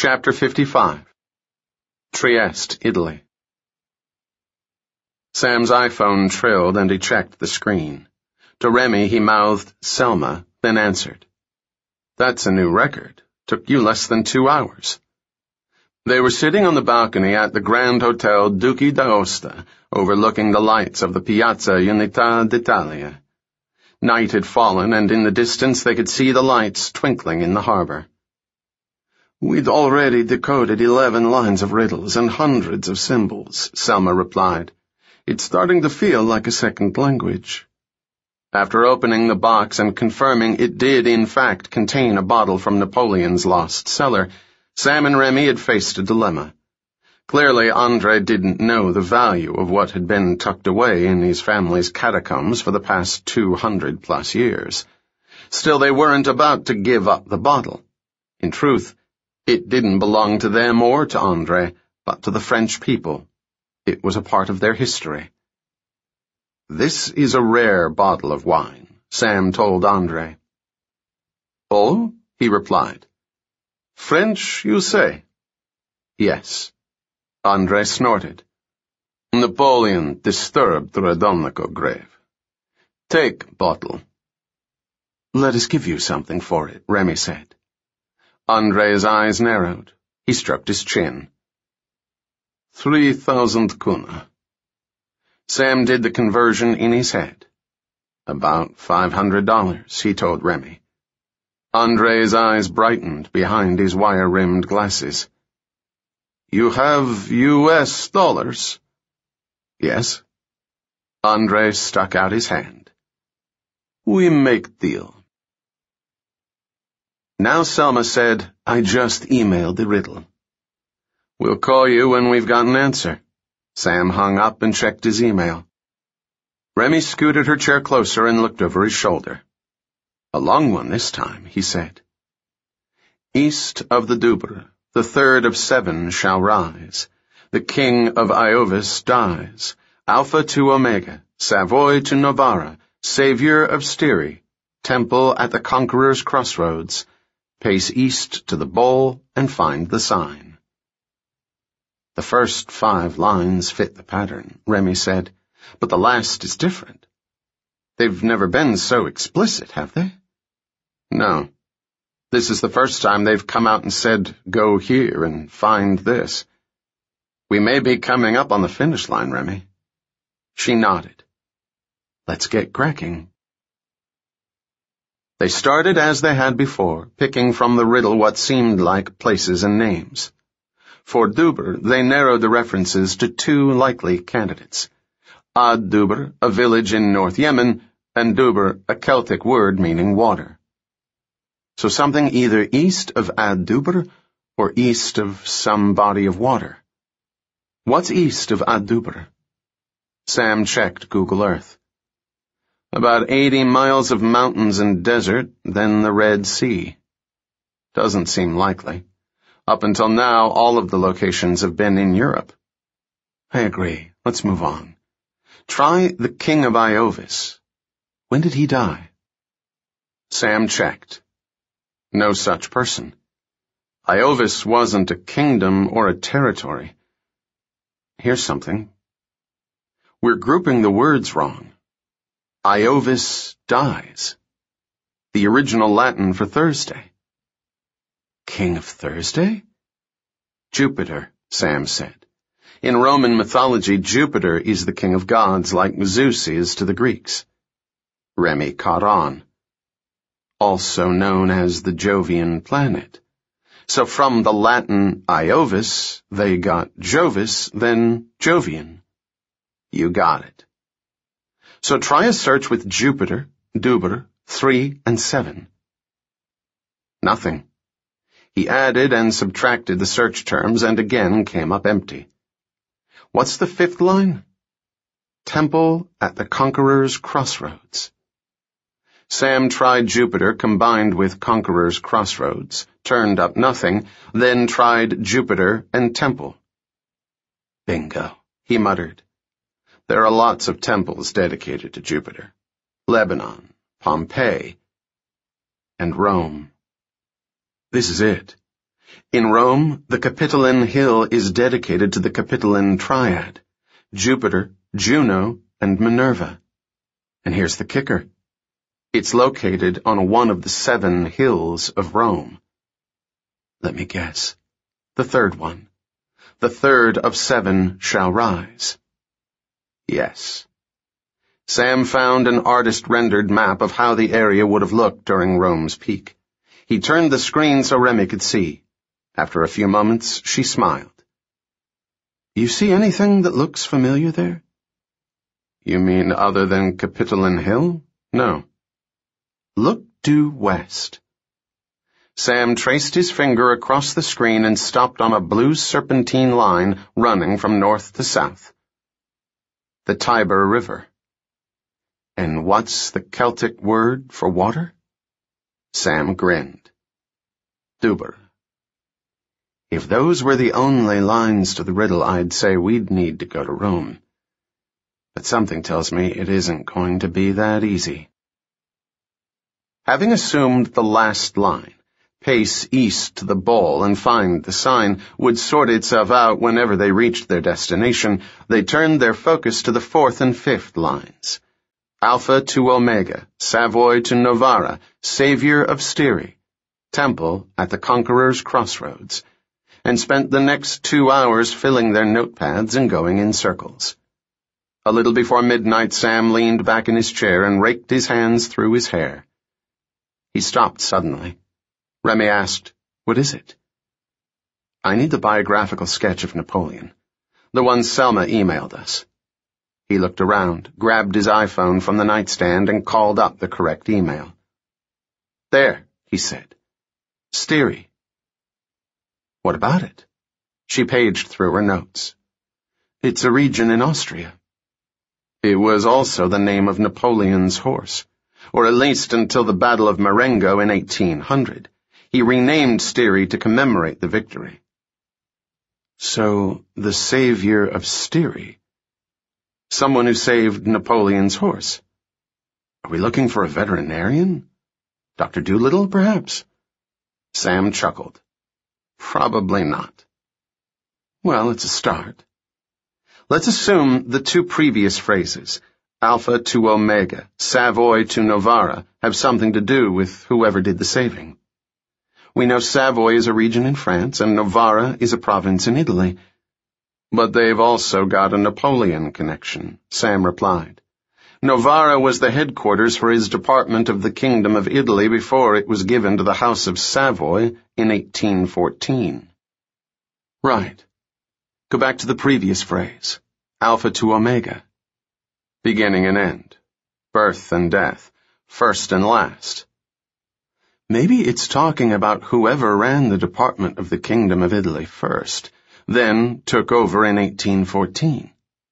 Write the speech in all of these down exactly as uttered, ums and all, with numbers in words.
Chapter fifty-five. Trieste, Italy. Sam's iPhone trilled and he checked the screen. To Remy he mouthed Selma, then answered. That's a new record. Took you less than two hours. They were sitting on the balcony at the Grand Hotel Duchi d'Aosta, overlooking the lights of the Piazza Unità d'Italia. Night had fallen, and in the distance they could see the lights twinkling in the harbor. We'd already decoded eleven lines of riddles and hundreds of symbols, Selma replied. It's starting to feel like a second language. After opening the box and confirming it did in fact contain a bottle from Napoleon's lost cellar, Sam and Remy had faced a dilemma. Clearly, Andre didn't know the value of what had been tucked away in his family's catacombs for the past two hundred plus years. Still, they weren't about to give up the bottle. In truth, it didn't belong to them or to Andre, but to the French people. It was a part of their history. This is a rare bottle of wine, Sam told Andre. Oh, he replied. French, you say? Yes. Andre snorted. Napoleon disturbed the Radonico grave. Take bottle. Let us give you something for it, Remy said. Andre's eyes narrowed. He stroked his chin. Three thousand kuna. Sam did the conversion in his head. About five hundred dollars, he told Remy. Andre's eyes brightened behind his wire-rimmed glasses. You have U S dollars? Yes. Andre stuck out his hand. We make deal. Now Selma said, I just emailed the riddle. We'll call you when we've got an answer. Sam hung up and checked his email. Remy scooted her chair closer and looked over his shoulder. A long one this time, he said. East of the Doubra, the third of seven shall rise. The king of Iovis dies. Alpha to Omega, Savoy to Novara, savior of Styria, temple at the conqueror's crossroads. Pace east to the bowl and find the sign. The first five lines fit the pattern, Remy said, but the last is different. They've never been so explicit, have they? No. This is the first time they've come out and said, go here and find this. We may be coming up on the finish line, Remy. She nodded. Let's get cracking. They started as they had before, picking from the riddle what seemed like places and names. For Doubra, they narrowed the references to two likely candidates. Ad Doubra, a village in North Yemen, and Doubra, a Celtic word meaning water. So something either east of Ad Doubra or east of some body of water. What's east of Ad Doubra? Sam checked Google Earth. About eighty miles of mountains and desert, then the Red Sea. Doesn't seem likely. Up until now, all of the locations have been in Europe. I agree. Let's move on. Try the king of Iovis. When did he die? Sam checked. No such person. Iovis wasn't a kingdom or a territory. Here's something. We're grouping the words wrong. Iovis dies. The original Latin for Thursday. King of Thursday? Jupiter, Sam said. In Roman mythology, Jupiter is the king of gods like Zeus is to the Greeks. Remy caught on. Also known as the Jovian planet. So from the Latin Iovis, they got Jovis, then Jovian. You got it. So try a search with Jupiter, Doubra, three, and seven. Nothing. He added and subtracted the search terms and again came up empty. What's the fifth line? Temple at the conqueror's crossroads. Sam tried Jupiter combined with conqueror's crossroads, turned up nothing, then tried Jupiter and temple. Bingo, he muttered. There are lots of temples dedicated to Jupiter. Lebanon, Pompeii, and Rome. This is it. In Rome, the Capitoline Hill is dedicated to the Capitoline Triad, Jupiter, Juno, and Minerva. And here's the kicker. It's located on one of the seven hills of Rome. Let me guess. The third one. The third of seven shall rise. Yes. Sam found an artist-rendered map of how the area would have looked during Rome's peak. He turned the screen so Remy could see. After a few moments, she smiled. You see anything that looks familiar there? You mean other than Capitoline Hill? No. Look due west. Sam traced his finger across the screen and stopped on a blue serpentine line running from north to south. The Tiber River. And what's the Celtic word for water? Sam grinned. Dubur. If those were the only lines to the riddle, I'd say we'd need to go to Rome. But something tells me it isn't going to be that easy. Having assumed the last line, pace east to the ball and find the sign, would sort itself out whenever they reached their destination, they turned their focus to the fourth and fifth lines. Alpha to Omega, Savoy to Novara, Savior of Styria, Temple at the Conqueror's Crossroads, and spent the next two hours filling their notepads and going in circles. A little before midnight, Sam leaned back in his chair and raked his hands through his hair. He stopped suddenly. Remy asked, What is it? I need the biographical sketch of Napoleon, the one Selma emailed us. He looked around, grabbed his iPhone from the nightstand, and called up the correct email. There, he said. Styria. What about it? She paged through her notes. It's a region in Austria. It was also the name of Napoleon's horse, or at least until the Battle of Marengo in eighteen hundred. He renamed Styria to commemorate the victory. So, the savior of Styria. Someone who saved Napoleon's horse. Are we looking for a veterinarian? Doctor Dolittle, perhaps? Sam chuckled. Probably not. Well, it's a start. Let's assume the two previous phrases, Alpha to Omega, Savoy to Novara, have something to do with whoever did the saving. We know Savoy is a region in France and Novara is a province in Italy. But they've also got a Napoleon connection, Sam replied. Novara was the headquarters for his department of the Kingdom of Italy before it was given to the House of Savoy in eighteen fourteen. Right. Go back to the previous phrase, Alpha to Omega. Beginning and end, birth and death, first and last. Maybe it's talking about whoever ran the department of the Kingdom of Italy first, then took over in eighteen fourteen.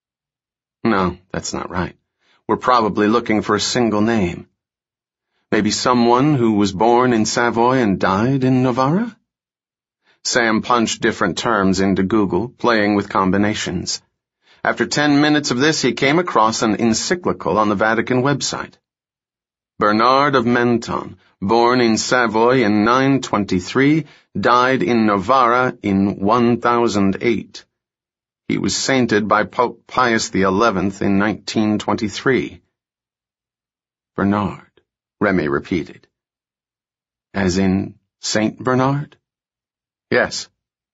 No, that's not right. We're probably looking for a single name. Maybe someone who was born in Savoy and died in Novara? Sam punched different terms into Google, playing with combinations. After ten minutes of this, he came across an encyclical on the Vatican website. Bernard of Menton, born in Savoy in nine twenty-three, died in Novara in one thousand eight. He was sainted by Pope Pius the eleventh in nineteen twenty-three. Bernard, Remy repeated. As in Saint Bernard? Yes.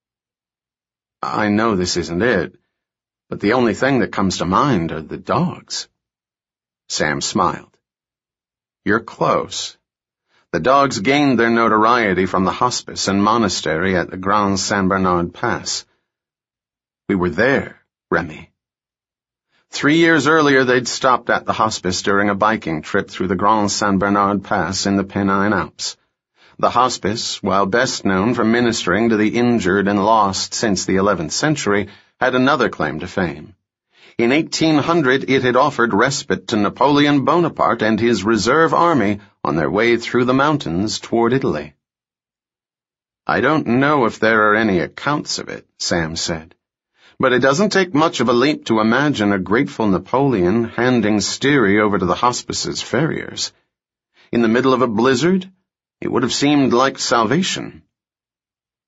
I know this isn't it, but the only thing that comes to mind are the dogs. Sam smiled. You're close. The dogs gained their notoriety from the hospice and monastery at the Grand Saint Bernard Pass. We were there, Remy. Three years earlier, they'd stopped at the hospice during a biking trip through the Grand Saint Bernard Pass in the Pennine Alps. The hospice, while best known for ministering to the injured and lost since the eleventh century, had another claim to fame. In eighteen hundred, it had offered respite to Napoleon Bonaparte and his reserve army on their way through the mountains toward Italy. I don't know if there are any accounts of it, Sam said. But it doesn't take much of a leap to imagine a grateful Napoleon handing Styria over to the hospice's farriers. In the middle of a blizzard, it would have seemed like salvation.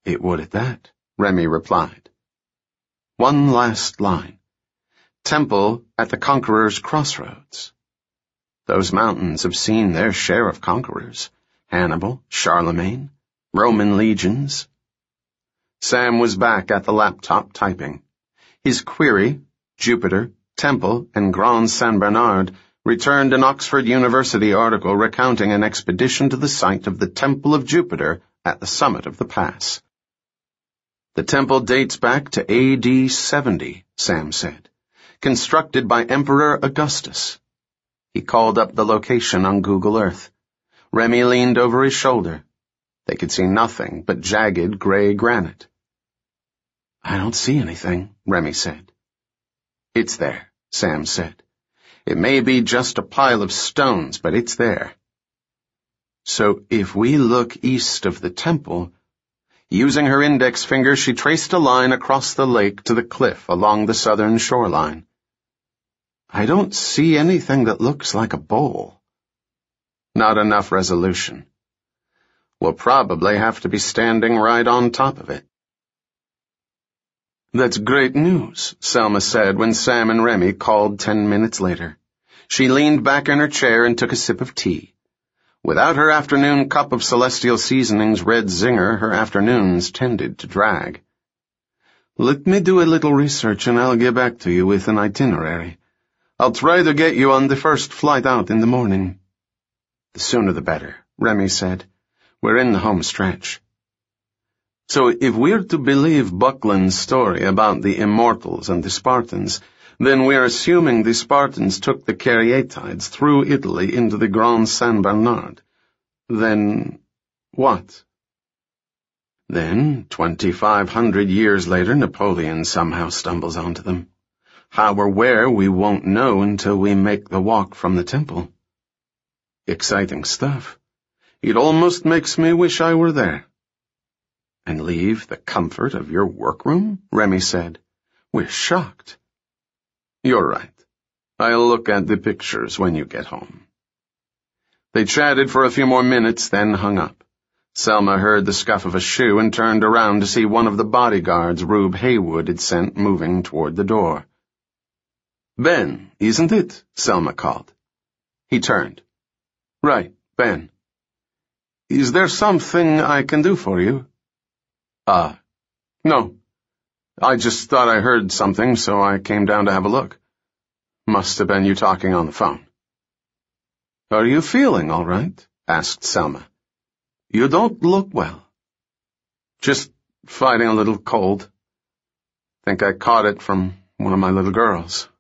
It would at that, Remy replied. One last line. Temple at the Conqueror's Crossroads. Those mountains have seen their share of conquerors. Hannibal, Charlemagne, Roman legions. Sam was back at the laptop typing. His query, Jupiter, Temple, and Grand Saint Bernard, returned an Oxford University article recounting an expedition to the site of the Temple of Jupiter at the summit of the pass. The temple dates back to A D seventy, Sam said, constructed by Emperor Augustus. He called up the location on Google Earth. Remy leaned over his shoulder. They could see nothing but jagged gray granite. I don't see anything, Remy said. It's there, Sam said. It may be just a pile of stones, but it's there. So if we look east of the temple... Using her index finger, she traced a line across the lake to the cliff along the southern shoreline. I don't see anything that looks like a bowl. Not enough resolution. We'll probably have to be standing right on top of it. That's great news, Selma said when Sam and Remy called ten minutes later. She leaned back in her chair and took a sip of tea. Without her afternoon cup of Celestial Seasonings Red Zinger, her afternoons tended to drag. Let me do a little research and I'll get back to you with an itinerary. I'll try to get you on the first flight out in the morning. The sooner the better, Remy said. We're in the home stretch. So if we're to believe Buckland's story about the Immortals and the Spartans, then we're assuming the Spartans took the Caryatides through Italy into the Grand Saint Bernard. Then what? Then, twenty-five hundred years later, Napoleon somehow stumbles onto them. How or where we won't know until we make the walk from the temple. Exciting stuff. It almost makes me wish I were there. And leave the comfort of your workroom? Remy said. We're shocked. You're right. I'll look at the pictures when you get home. They chatted for a few more minutes, then hung up. Selma heard the scuff of a shoe and turned around to see one of the bodyguards Rube Haywood had sent moving toward the door. Ben, isn't it? Selma called. He turned. Right, Ben. Is there something I can do for you? Ah, uh, no. I just thought I heard something, so I came down to have a look. Must have been you talking on the phone. Are you feeling all right? Asked Selma. You don't look well. Just fighting a little cold. Think I caught it from one of my little girls.